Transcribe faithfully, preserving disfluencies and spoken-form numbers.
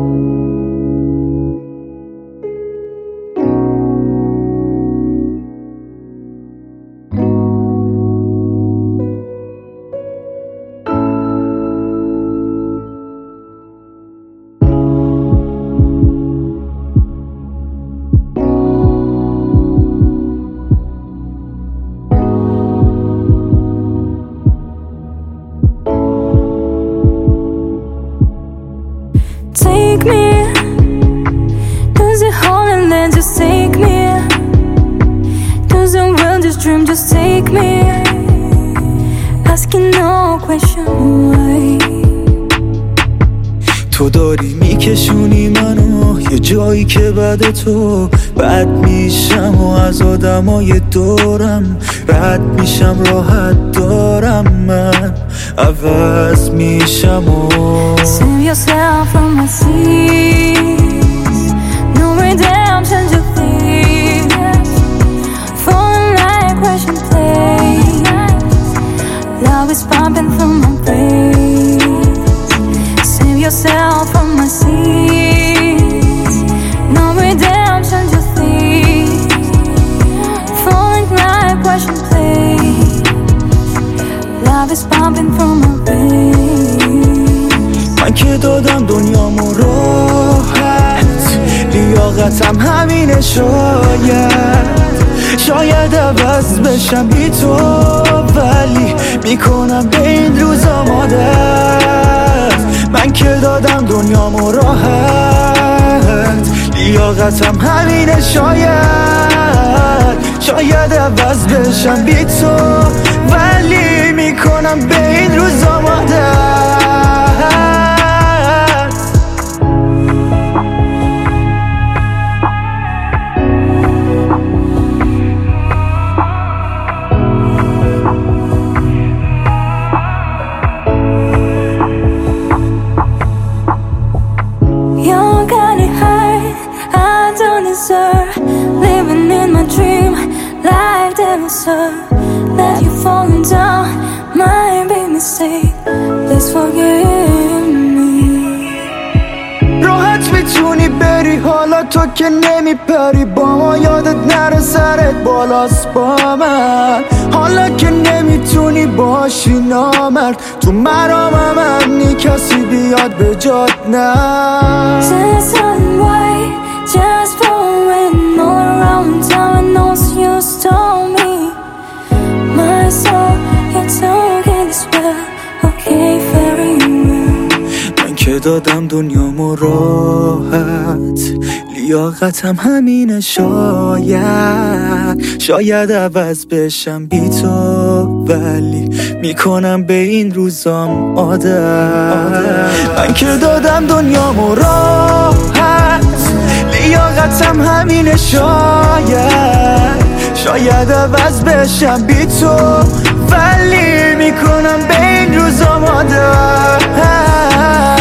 Take me to the Holy Land, just take me to the wildest dream, just take me. Asking no question why. تو داری میکشونی منو یه جایی که بعد تو بد میشم و از آدمای دورم رد میشم، راحت دارم من عوض میشم و Save yourself from my seas. No redemption to please. Falling like Russian plays. Love is pumping through my brains. Save yourself from my seas. No redemption to please. Falling like Russian plays. Love is pumping through my brains. من که دادم دنیامو راحت، لیاقتم همینه. شاید شاید عوض بشم بی تو، ولی میکنم به این روزا عادت. من که دادم دنیامو راحت، لیاقتم همینه. شاید شاید عوض بشم بی تو، ولی میکنم به این روزا عادت. Living in my dream, life that was serve. Let you falling down, might be mistake. Please forgive me. راحت میتونی بری حالا تو که نمیپری با ما، یادت نره سرت بالاست با من. حالا که نمیتونی باشی نامرد، تو مرامم امنی کسی بیاد به جات نه. Just unwind, just falling all around town. I know you stole me, my soul, you took it as well. Okay, very well. من که دادم دنیامو راحت، لیاقتم همینه. شاید شاید عوض بشم بی تو، ولی میکنم به این روزام عادت. من که دادم دنیامو راحت، لیاقتم همینه. شاید شاید عوض بشم بی تو، ولی میکنم به این روزام عادت.